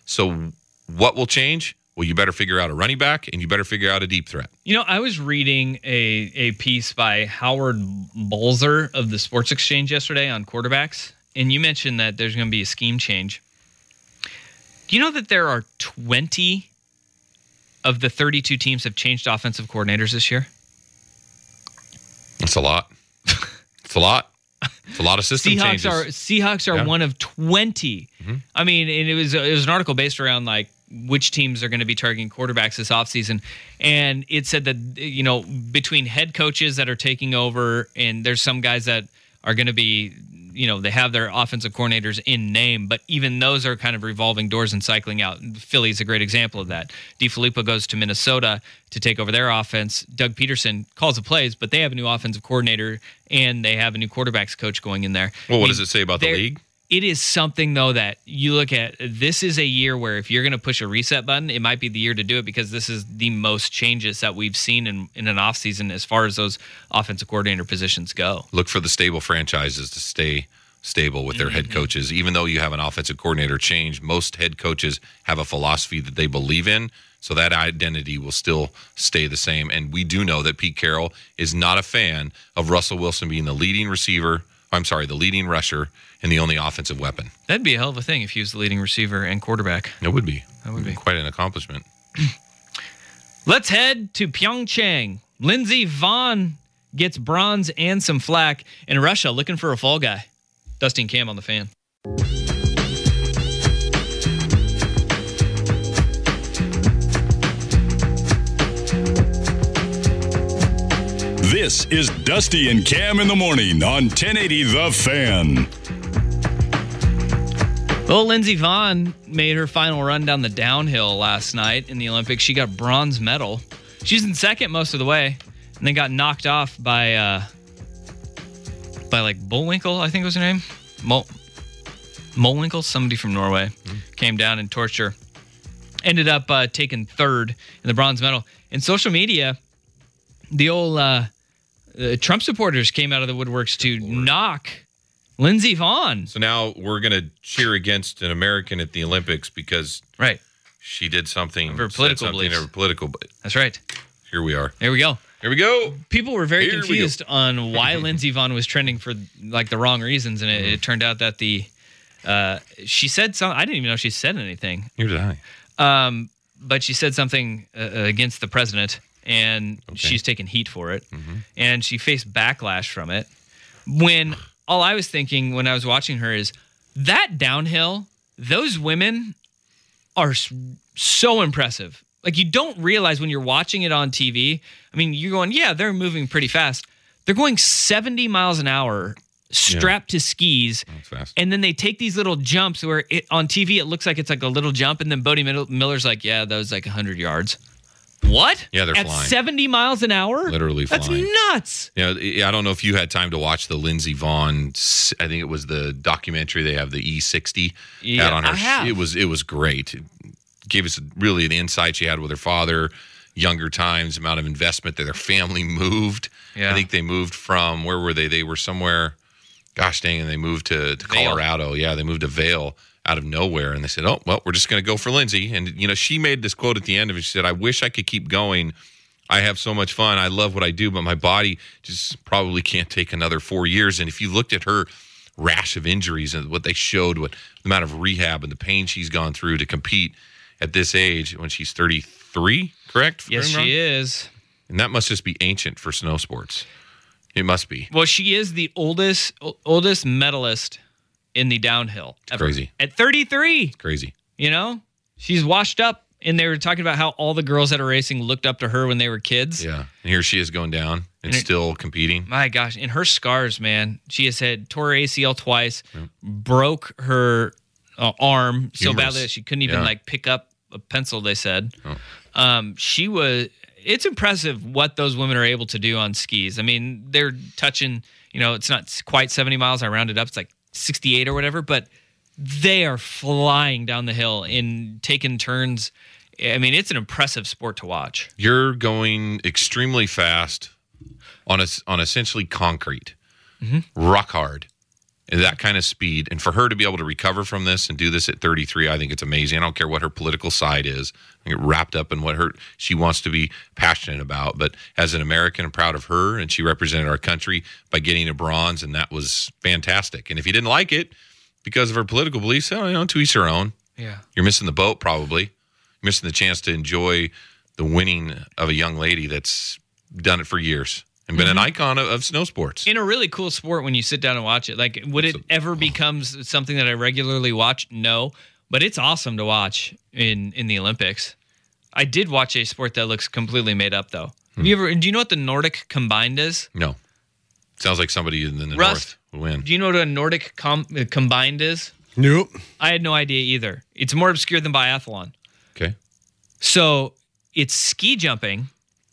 [SPEAKER 2] So what will change? Well, you better figure out a running back and you better figure out a deep threat.
[SPEAKER 8] You know, I was reading a, a piece by Howard Balzer of the Sports Exchange yesterday on quarterbacks, and you mentioned that there's going to be a scheme change. Do you know that there are twenty of the thirty-two teams have changed offensive coordinators this year?
[SPEAKER 2] That's a lot. It's a lot. It's a lot of system
[SPEAKER 8] Seahawks
[SPEAKER 2] changes.
[SPEAKER 8] Are, Seahawks are
[SPEAKER 2] yeah.
[SPEAKER 8] one of twenty. Mm-hmm. I mean, and it was it was an article based around like which teams are going to be targeting quarterbacks this offseason. And it said that, you know, between head coaches that are taking over and there's some guys that are going to be, you know, they have their offensive coordinators in name, but even those are kind of revolving doors and cycling out. Philly's a great example of that. DeFilippo goes to Minnesota to take over their offense. Doug Peterson calls the plays, but they have a new offensive coordinator and they have a new quarterbacks coach going in there.
[SPEAKER 2] Well, what
[SPEAKER 8] I mean,
[SPEAKER 2] does it say about the league?
[SPEAKER 8] It is something, though, that you look at. This is a year where if you're going to push a reset button, it might be the year to do it because this is the most changes that we've seen in, in an offseason as far as those offensive coordinator positions go.
[SPEAKER 2] Look for the stable franchises to stay stable with their mm-hmm. head coaches. Even though you have an offensive coordinator change, most head coaches have a philosophy that they believe in, so that identity will still stay the same. And we do know that Pete Carroll is not a fan of Russell Wilson being the leading receiver, I'm sorry, the leading rusher and the only offensive weapon.
[SPEAKER 8] That'd be a hell of a thing if he was the leading receiver and quarterback.
[SPEAKER 2] It would be.
[SPEAKER 8] That would be.
[SPEAKER 2] Quite an accomplishment.
[SPEAKER 8] Let's head to Pyeongchang. Lindsey Vonn gets bronze and some flack, and Russia looking for a fall guy. Dusty and Cam on the Fan.
[SPEAKER 3] This is Dusty and Cam in the morning on ten eighty The Fan.
[SPEAKER 8] Well, Lindsey Vonn made her final run down the downhill last night in the Olympics. She got bronze medal. She's in second most of the way, and then got knocked off by uh, by like Bullwinkle, I think was her name. Mol- Molwinkle, somebody from Norway, mm-hmm. came down and torched her. Ended up uh, taking third in the bronze medal. In social media, the old uh, uh, Trump supporters came out of the woodworks to Lord. knock Lindsey Vonn.
[SPEAKER 2] So now we're going to cheer against an American at the Olympics because
[SPEAKER 8] right.
[SPEAKER 2] she did something.
[SPEAKER 8] Of her political
[SPEAKER 2] something
[SPEAKER 8] beliefs.
[SPEAKER 2] Of her political.
[SPEAKER 8] That's right.
[SPEAKER 2] Here we are.
[SPEAKER 8] There we go.
[SPEAKER 2] Here we go.
[SPEAKER 8] People were very
[SPEAKER 2] Here
[SPEAKER 8] confused on why Lindsey Vonn was trending for like the wrong reasons, and it, it turned out that the uh, she said something. I didn't even know she said anything.
[SPEAKER 2] Neither did
[SPEAKER 8] I. Um, but she said something uh, against the president, and okay. she's taken heat for it, mm-hmm. and she faced backlash from it. When all I was thinking when I was watching her is that downhill, those women are so impressive. Like, you don't realize when you're watching it on T V. I mean, you're going, yeah, they're moving pretty fast. They're going seventy miles an hour strapped yeah. to skis.
[SPEAKER 2] That's fast.
[SPEAKER 8] And then they take these little jumps where it, on T V it looks like it's like a little jump. And then Bodie Miller's like, yeah, that was like one hundred yards. What?
[SPEAKER 2] Yeah, they're
[SPEAKER 8] At
[SPEAKER 2] flying.
[SPEAKER 8] seventy miles an hour?
[SPEAKER 2] Literally flying.
[SPEAKER 8] That's nuts.
[SPEAKER 2] Yeah, you know, I don't know if you had time to watch the Lindsey Vonn. I think it was the documentary. They have the E sixty
[SPEAKER 8] yeah,
[SPEAKER 2] out on her.
[SPEAKER 8] I have.
[SPEAKER 2] It was it was great. It gave us really the insight she had with her father, younger times, amount of investment that their family moved.
[SPEAKER 8] Yeah.
[SPEAKER 2] I think they moved from, where were they? They were somewhere, gosh dang, and they moved to, to Colorado. Yeah, they moved to Vail out of nowhere. And they said, oh, well, we're just going to go for Lindsey. And, you know, she made this quote at the end of it. She said, I wish I could keep going. I have so much fun. I love what I do, but my body just probably can't take another four years. And if you looked at her rash of injuries and what they showed, what the amount of rehab and the pain she's gone through to compete at this age when she's thirty-three, correct?
[SPEAKER 8] Yes, she is.
[SPEAKER 2] And that must just be ancient for snow sports. It must be.
[SPEAKER 8] Well, she is the oldest oldest medalist in the downhill ever.
[SPEAKER 2] Crazy.
[SPEAKER 8] At thirty-three.
[SPEAKER 2] It's crazy.
[SPEAKER 8] You know? She's washed up, and they were talking about how all the girls that are racing looked up to her when they were kids.
[SPEAKER 2] Yeah. And here she is going down and, and it, still competing.
[SPEAKER 8] My gosh. And her scars, man. She has had tore her A C L twice,
[SPEAKER 2] yep.
[SPEAKER 8] broke her uh, arm so
[SPEAKER 2] Humorous.
[SPEAKER 8] badly that she couldn't even
[SPEAKER 2] yeah.
[SPEAKER 8] like pick up a pencil, they said.
[SPEAKER 2] Oh.
[SPEAKER 8] Um, she was, it's impressive what those women are able to do on skis. I mean, they're touching, you know, it's not quite seventy miles. I rounded up. It's like sixty-eight or whatever, but they are flying down the hill and taking turns. I mean, it's an impressive sport to watch.
[SPEAKER 2] You're going extremely fast on a, on essentially concrete,
[SPEAKER 8] mm-hmm.
[SPEAKER 2] rock hard. And that kind of speed. And for her to be able to recover from this and do this at thirty-three, I think it's amazing. I don't care what her political side is. I get wrapped up in what her she wants to be passionate about. But as an American, I'm proud of her, and she represented our country by getting a bronze, and that was fantastic. And if you didn't like it because of her political beliefs, oh, you know, to each their own.
[SPEAKER 8] Yeah.
[SPEAKER 2] You're missing the boat, probably. You're missing the chance to enjoy the winning of a young lady that's done it for years. And been mm-hmm. an icon of, of snow sports.
[SPEAKER 8] In a really cool sport when you sit down and watch it. Like, would it ever become something that I regularly watch? No. But it's awesome to watch in, in the Olympics. I did watch a sport that looks completely made up, though. Hmm. Have you ever? Do you know what the Nordic combined is?
[SPEAKER 2] No. Sounds like somebody in the
[SPEAKER 8] Rust,
[SPEAKER 2] north would win.
[SPEAKER 8] Do you know what a Nordic com- uh, combined is?
[SPEAKER 12] Nope.
[SPEAKER 8] I had no idea either. It's more obscure than biathlon.
[SPEAKER 2] Okay.
[SPEAKER 8] So it's ski jumping,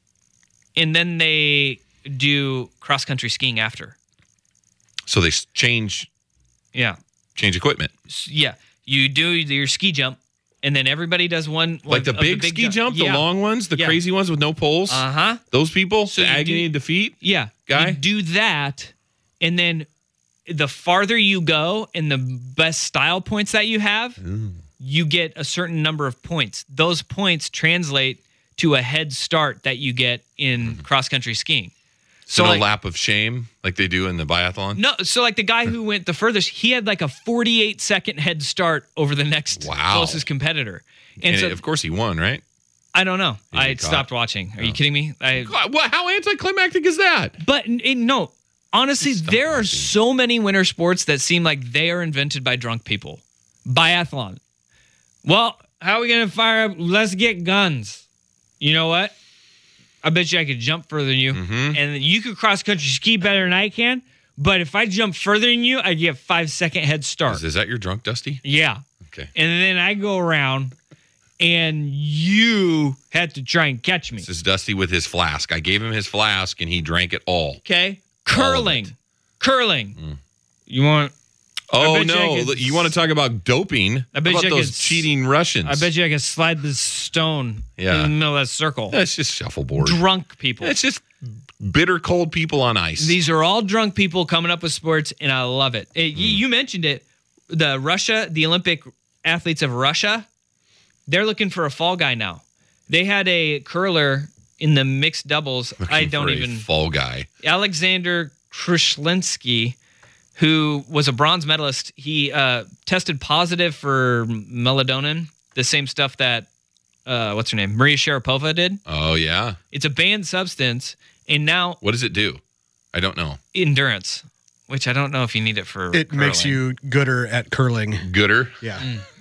[SPEAKER 8] and then they do cross-country skiing after.
[SPEAKER 2] So they change
[SPEAKER 8] yeah
[SPEAKER 2] change equipment.
[SPEAKER 8] Yeah, you do your ski jump, and then everybody does one.
[SPEAKER 2] Like the
[SPEAKER 8] of
[SPEAKER 2] big, ski jump,
[SPEAKER 8] Yeah.
[SPEAKER 2] the long ones, the
[SPEAKER 8] Yeah.
[SPEAKER 2] crazy ones with no poles.
[SPEAKER 8] Uh huh.
[SPEAKER 2] Those people,
[SPEAKER 8] So
[SPEAKER 2] the
[SPEAKER 8] you
[SPEAKER 2] agony
[SPEAKER 8] do-
[SPEAKER 2] and defeat.
[SPEAKER 8] Yeah,
[SPEAKER 2] Guy?
[SPEAKER 8] You do that, and then the farther you go and the best style points that you have, you get a certain number of points. Those points translate to a head start that you get in cross country skiing.
[SPEAKER 2] So,
[SPEAKER 8] So
[SPEAKER 2] a
[SPEAKER 8] like-
[SPEAKER 2] lap of shame, like they do in the biathlon.
[SPEAKER 8] No, so like the guy who went the furthest, he had like a forty-eight second head start over the next
[SPEAKER 2] Wow.
[SPEAKER 8] closest competitor. And,
[SPEAKER 2] And
[SPEAKER 8] so
[SPEAKER 2] of course, he won, right?
[SPEAKER 8] I don't know.
[SPEAKER 2] Did he
[SPEAKER 8] I
[SPEAKER 2] get caught?
[SPEAKER 8] stopped watching. Are you kidding me? I
[SPEAKER 2] God, what? How anticlimactic is that?
[SPEAKER 8] But it, no, honestly, there are so many winter sports that seem like they are invented by drunk people. Biathlon. Well, how are we going to fire up? Let's get guns. You know what? I bet you I could jump further than you.
[SPEAKER 2] Mm-hmm.
[SPEAKER 8] And you could cross country ski better than I can. But if I jump further than you, I get five second head start.
[SPEAKER 2] Is, is that your drunk, Dusty?
[SPEAKER 8] Yeah.
[SPEAKER 2] Okay.
[SPEAKER 8] And then I go around and you had to try and catch me.
[SPEAKER 2] This is Dusty with his flask. I gave him his flask, and he drank it all.
[SPEAKER 8] Okay. Curling. Curling.
[SPEAKER 2] Mm.
[SPEAKER 8] You want...
[SPEAKER 2] Oh,
[SPEAKER 8] bet you I
[SPEAKER 2] no.
[SPEAKER 8] could-
[SPEAKER 2] You want to talk about doping?
[SPEAKER 8] I bet
[SPEAKER 2] How
[SPEAKER 8] you
[SPEAKER 2] about
[SPEAKER 8] I
[SPEAKER 2] those
[SPEAKER 8] could-
[SPEAKER 2] cheating Russians?
[SPEAKER 8] I bet you I could slide this stone
[SPEAKER 2] Yeah.
[SPEAKER 8] in the middle of that circle.
[SPEAKER 2] That's just shuffleboard.
[SPEAKER 8] Drunk people.
[SPEAKER 2] It's just bitter cold people on ice.
[SPEAKER 8] These are all drunk people coming up with sports, and I love it. It-
[SPEAKER 2] Hmm.
[SPEAKER 8] you- You mentioned it. The Russia, the Olympic athletes of Russia, they're looking for a fall guy now. They had a curler in the mixed doubles. I
[SPEAKER 2] Looking
[SPEAKER 8] don't
[SPEAKER 2] for a
[SPEAKER 8] even.
[SPEAKER 2] fall guy.
[SPEAKER 8] Alexander Kruslinsky, who was a bronze medalist, he uh, tested positive for melatonin, the same stuff that, uh, what's her name, Maria Sharapova did.
[SPEAKER 2] Oh, yeah.
[SPEAKER 8] It's a banned substance, and now
[SPEAKER 2] What does it do? I don't know.
[SPEAKER 8] endurance, which I don't know if you need it for
[SPEAKER 12] It makes
[SPEAKER 8] curling.
[SPEAKER 12] you gooder at curling.
[SPEAKER 2] Gooder?
[SPEAKER 12] Yeah.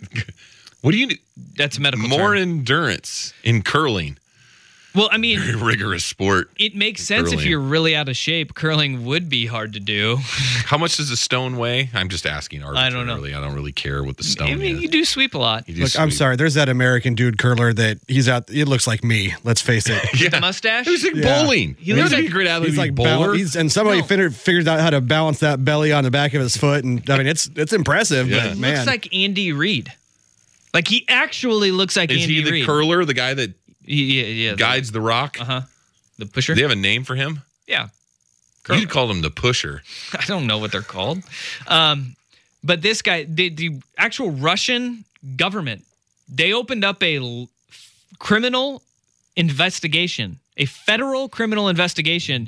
[SPEAKER 2] What do you need?
[SPEAKER 8] That's a medical
[SPEAKER 2] More
[SPEAKER 8] term.
[SPEAKER 2] endurance in curling.
[SPEAKER 8] Well, I mean,
[SPEAKER 2] Very rigorous sport.
[SPEAKER 8] it makes sense if
[SPEAKER 2] Curling.
[SPEAKER 8] you're really out of shape. Curling would be hard to do.
[SPEAKER 2] How much does a stone weigh? I'm just asking
[SPEAKER 8] I don't know.
[SPEAKER 2] arbitrarily. I don't really care what the stone
[SPEAKER 8] I mean,
[SPEAKER 2] is.
[SPEAKER 8] you do sweep a lot.
[SPEAKER 2] You do
[SPEAKER 12] Look, I'm
[SPEAKER 2] sweep.
[SPEAKER 12] sorry. There's that American dude curler that he's out. It looks like me. Let's face it.
[SPEAKER 8] With the mustache?
[SPEAKER 2] It was like
[SPEAKER 12] Yeah.
[SPEAKER 2] bowling.
[SPEAKER 8] He
[SPEAKER 2] He
[SPEAKER 8] looks
[SPEAKER 2] looks like
[SPEAKER 8] like-
[SPEAKER 2] a great athlete.
[SPEAKER 12] He's like
[SPEAKER 2] bowler.
[SPEAKER 12] bal- he's, and somebody
[SPEAKER 8] No.
[SPEAKER 12] figured, figured out how to balance that belly on the back of his foot, and I mean it's it's impressive.
[SPEAKER 2] Yeah.
[SPEAKER 12] But
[SPEAKER 8] He
[SPEAKER 12] man,
[SPEAKER 8] looks like Andy Reid. Like he actually looks like
[SPEAKER 2] is
[SPEAKER 8] Andy
[SPEAKER 2] he the
[SPEAKER 8] Reid.
[SPEAKER 2] curler, the guy that
[SPEAKER 8] Yeah, yeah. the-
[SPEAKER 2] guides the rock?
[SPEAKER 8] Uh-huh. The pusher?
[SPEAKER 2] Do they have a name for him?
[SPEAKER 8] Yeah.
[SPEAKER 2] You called him the pusher.
[SPEAKER 8] I don't know what they're called. Um, but this guy, the, the actual Russian government, they opened up a l- criminal investigation, a federal criminal investigation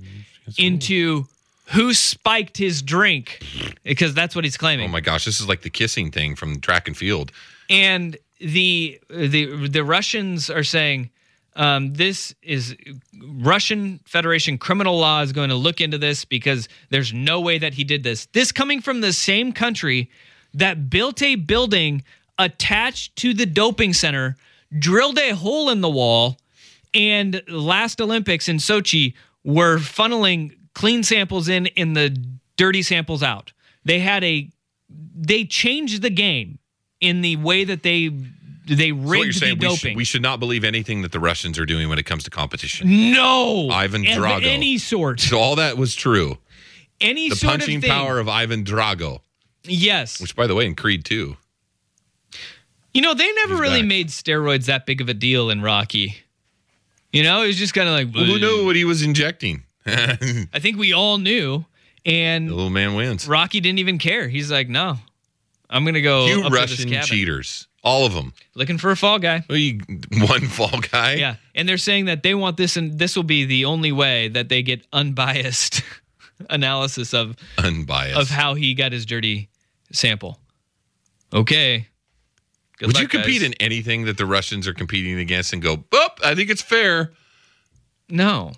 [SPEAKER 8] into who spiked his drink, because that's what he's claiming.
[SPEAKER 2] Oh my gosh, this is like the kissing thing from track and field.
[SPEAKER 8] And the the the Russians are saying um, this is Russian Federation criminal law is going to look into this because there's no way that he did this. This coming from the same country that built a building attached to the doping center, drilled a hole in the wall, and last Olympics in Sochi were funneling clean samples in and the dirty samples out. They had a they changed the game in the way that they they
[SPEAKER 2] So what you're
[SPEAKER 8] rigged the
[SPEAKER 2] saying, we
[SPEAKER 8] doping.
[SPEAKER 2] should, we should not believe anything that the Russians are doing when it comes to competition.
[SPEAKER 8] no,
[SPEAKER 2] Ivan
[SPEAKER 8] of
[SPEAKER 2] Drago.
[SPEAKER 8] any sort,
[SPEAKER 2] So all that was true.
[SPEAKER 8] any
[SPEAKER 2] The
[SPEAKER 8] sort
[SPEAKER 2] punching
[SPEAKER 8] of thing.
[SPEAKER 2] power of Ivan Drago,
[SPEAKER 8] Yes,
[SPEAKER 2] which, by the way, in Creed two.
[SPEAKER 8] you know they never
[SPEAKER 2] He's
[SPEAKER 8] really
[SPEAKER 2] back.
[SPEAKER 8] made steroids that big of a deal in Rocky. You know, it was just kind of like
[SPEAKER 2] Well, who knew what he was injecting? the
[SPEAKER 8] I think we all knew, and
[SPEAKER 2] little man wins.
[SPEAKER 8] Rocky didn't even care. He's like, no, I'm gonna go
[SPEAKER 2] You
[SPEAKER 8] up to this
[SPEAKER 2] Russian
[SPEAKER 8] cabin.
[SPEAKER 2] cheaters. All of them.
[SPEAKER 8] looking for a fall guy.
[SPEAKER 2] Well, you, one fall guy.
[SPEAKER 8] Yeah, and they're saying that they want this, and this will be the only way that they get unbiased analysis of
[SPEAKER 2] Unbiased.
[SPEAKER 8] of how he got his dirty sample. Okay. Good
[SPEAKER 2] Would
[SPEAKER 8] luck,
[SPEAKER 2] you compete
[SPEAKER 8] guys.
[SPEAKER 2] in anything that the Russians are competing against and go, oh, I think it's fair?
[SPEAKER 8] No.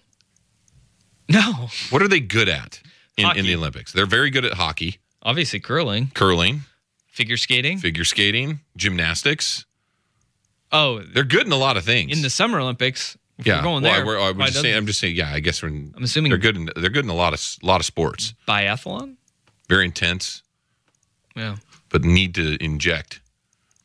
[SPEAKER 8] No.
[SPEAKER 2] What are they good at in, in
[SPEAKER 8] Hockey.
[SPEAKER 2] the Olympics? They're very good at hockey,
[SPEAKER 8] Obviously, curling,
[SPEAKER 2] curling,
[SPEAKER 8] figure skating.
[SPEAKER 2] figure skating, gymnastics.
[SPEAKER 8] Oh,
[SPEAKER 2] They're good in a lot of things.
[SPEAKER 8] in the Summer Olympics. If
[SPEAKER 2] yeah,
[SPEAKER 8] we're going
[SPEAKER 2] well,
[SPEAKER 8] there.
[SPEAKER 2] we're- I'm
[SPEAKER 8] why
[SPEAKER 2] just saying.
[SPEAKER 8] doesn't-
[SPEAKER 2] I'm just saying. Yeah, I guess we're. In,
[SPEAKER 8] I'm assuming-
[SPEAKER 2] they're good. In, they're good in a lot of lot of sports.
[SPEAKER 8] biathlon.
[SPEAKER 2] Very intense,
[SPEAKER 8] Yeah.
[SPEAKER 2] but need to inject.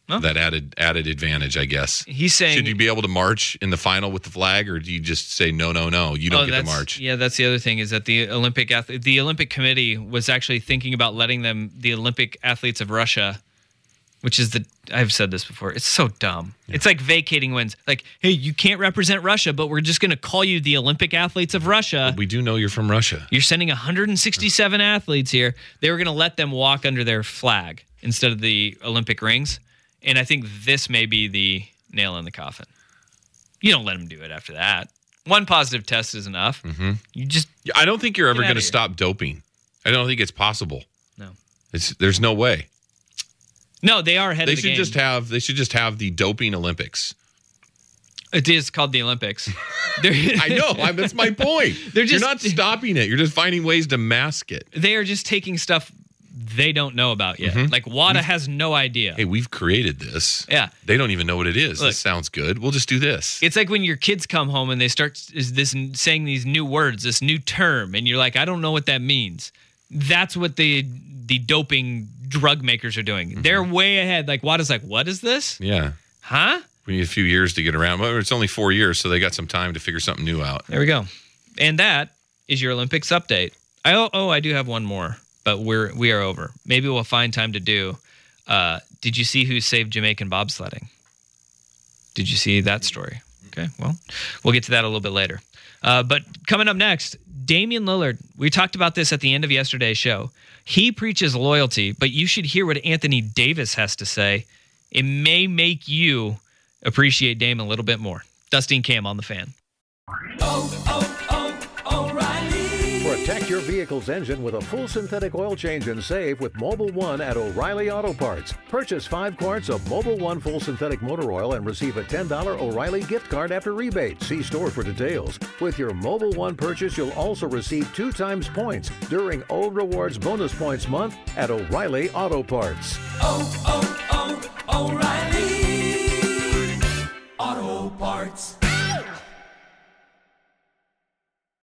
[SPEAKER 8] Oh.
[SPEAKER 2] That added added advantage, I guess.
[SPEAKER 8] He's saying,
[SPEAKER 2] should you be able to march in the final with the flag, or do you just say no, no, no? You don't
[SPEAKER 8] oh,
[SPEAKER 2] get to
[SPEAKER 8] that's-
[SPEAKER 2] march.
[SPEAKER 8] Yeah, that's the other thing is that the Olympic athlete, the Olympic Committee was actually thinking about letting them, the Olympic athletes of Russia, which is the, I've said this before, it's so dumb. Yeah. It's like vacating wins. Like, hey, you can't represent Russia, but we're just going to call you the Olympic athletes of Russia.
[SPEAKER 2] But we do know you're from Russia.
[SPEAKER 8] You're sending one hundred sixty-seven athletes here. They were going to let them walk under their flag instead of the Olympic rings. And I think this may be the nail in the coffin. You don't let them do it after that. One positive test is enough.
[SPEAKER 2] Mm-hmm.
[SPEAKER 8] You just
[SPEAKER 2] I don't think you're ever
[SPEAKER 8] Get
[SPEAKER 2] going
[SPEAKER 8] outta
[SPEAKER 2] to
[SPEAKER 8] here.
[SPEAKER 2] stop doping. I don't think it's possible.
[SPEAKER 8] No.
[SPEAKER 2] It's there's no way.
[SPEAKER 8] No, they are ahead
[SPEAKER 2] They
[SPEAKER 8] of the
[SPEAKER 2] should
[SPEAKER 8] game.
[SPEAKER 2] just have they should just have the doping Olympics.
[SPEAKER 8] It is called the Olympics.
[SPEAKER 2] I know. I, that's my point.
[SPEAKER 8] They're just-
[SPEAKER 2] you're not stopping it. You're just finding ways to mask it.
[SPEAKER 8] They are just taking stuff they don't know about yet.
[SPEAKER 2] Mhm.
[SPEAKER 8] Like WADA has no idea.
[SPEAKER 2] Hey, we've created this.
[SPEAKER 8] Yeah.
[SPEAKER 2] They don't even know what it is.
[SPEAKER 8] Look.
[SPEAKER 2] This sounds good. We'll just do this.
[SPEAKER 8] It's like when your kids come home and they start is this saying these new words, this new term, and you're like, I don't know what that means. That's what the the doping drug makers are doing.
[SPEAKER 2] Mm-hmm.
[SPEAKER 8] They're way ahead. Like WADA's like, what is this?
[SPEAKER 2] Yeah.
[SPEAKER 8] Huh?
[SPEAKER 2] We need a few years to get around. Well, it's only four years, so they got some time to figure something new out.
[SPEAKER 8] There we go. And that is your Olympics update. I oh, oh I do have one more, but we're we are over. Maybe we'll find time to do. Uh, did you see who saved Jamaican bobsledding? Did you see that story? Okay, well, we'll get to that a little bit later. Uh, but coming up next, Damian Lillard. We talked about this at the end of yesterday's show. He preaches loyalty, but you should hear what Anthony Davis has to say. It may make you appreciate Dame a little bit more. Dusty and Cam on the Fan.
[SPEAKER 13] Protect your vehicle's engine with a full synthetic oil change and save with Mobile One at O'Reilly Auto Parts. Purchase five quarts of Mobile One full synthetic motor oil and receive a ten dollars O'Reilly gift card after rebate. See store for details. With your Mobile One purchase, you'll also receive two times points during O Rewards Bonus Points Month at O'Reilly Auto Parts.
[SPEAKER 11] Oh, oh, oh, O'Reilly Auto Parts.